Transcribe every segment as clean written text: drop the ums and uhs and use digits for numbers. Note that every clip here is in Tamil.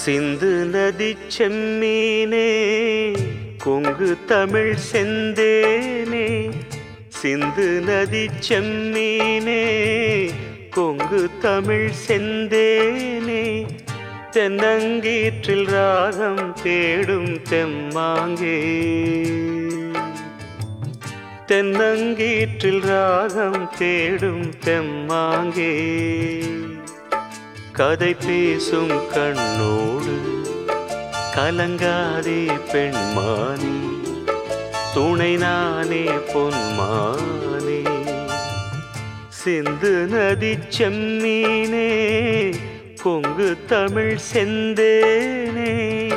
சிந்து நதி செம்மீனே கொங்கு தமிழ் செந்தேனே, சிந்து நதி செம்மீனே கொங்கு தமிழ் செந்தேனே, தென்னங்கீற்றில் ராகம் தேடும் தெம்மாங்கே, தென்னங்கீற்றில் ராகம் தேடும் தெம்மாங்கே, கதை பேசும் கண்ணோடு கலங்காதே பெண்மானே, துணை நானே பொன்மானே, சிந்து நதி செம்மீனே கொங்கு தமிழ் செந்தேனே.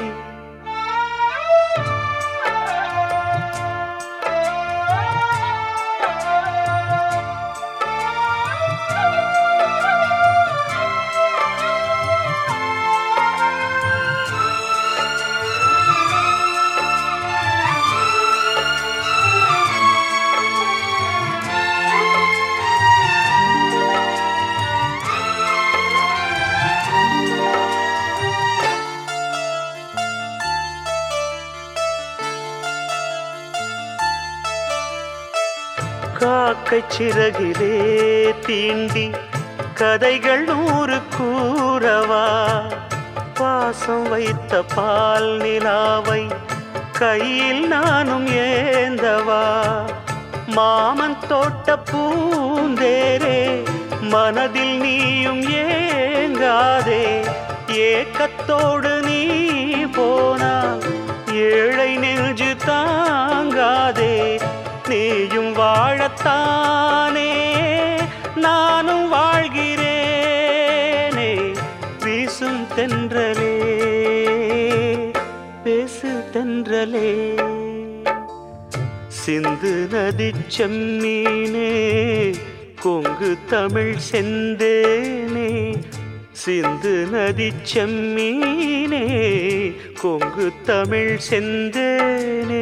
காக்கை சிறகிலே தீண்டி கதைகள் 100 கூறவா, பாசம் வைத்த பால் நிலாவை கையில் நானும் ஏந்தவா, மாமன் தோட்ட பூந்தேரே மனதில் நீயும் ஏங்காதே, ஏக்கத்தோடு நீ போனால் ஏழை நெஞ்சு தாங்காதே, நீயும் வாழத்தானே நானும் வாழ்கிறேனே, வீசும் தென்றலே பேசு தென்றலே, சிந்து நதி செம்மீனே கொங்கு தமிழ் செந்தேனே, சிந்து நதி செம்மீனே கொங்கு தமிழ் செந்தேனே.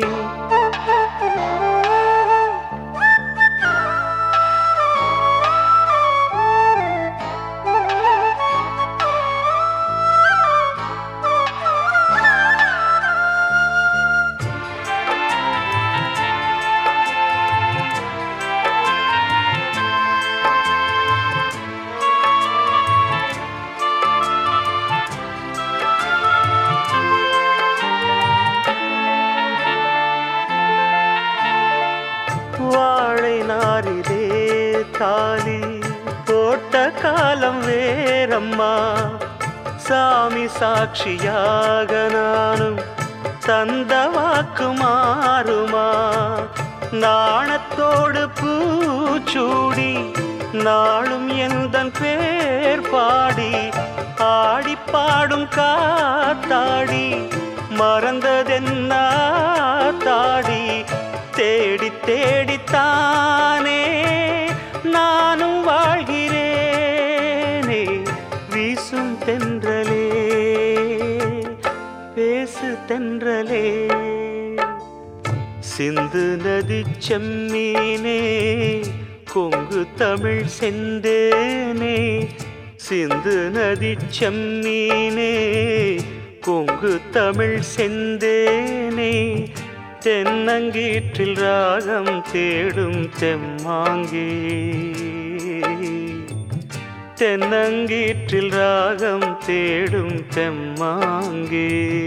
வாழை நாரிலே தாலி போட்ட காலம் வேறம்மா, சாமி சாட்சியாக நானும் தந்த வாக்கு மாறுமா, நாணத்தோடு பூச்சூடி நாளும் எந்தன் பேர் பாடி, ஆடி பாடும் காத்தாடி மறந்ததென்ன தாடி, தேடி தேடித்தானே நானும் வாழ்கிறேனே, வீசும் தென்றலே பேசு தென்றலே, சிந்து நதி செம்மீனே கொங்கு தமிழ் செந்தேனே, சிந்து நதி செம்மீனே கொங்கு தமிழ் செந்தேனே, தென்னங்கீற்றில் ராகம் தேடும் தெம்மாங்கே, தென்னங்கீற்றில் ராகம் தேடும் தெம்மாங்கே,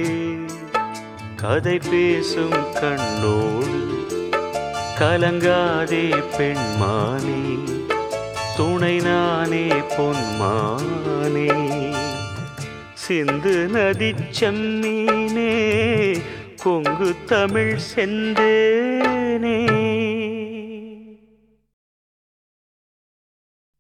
கதை பேசும் கண்ணோடு கலங்காதே பெண்மானே, துணை நானே பொன்மானே, சிந்து நதி செம்மீனே கொங்கு தமிழ் செந்தேனே.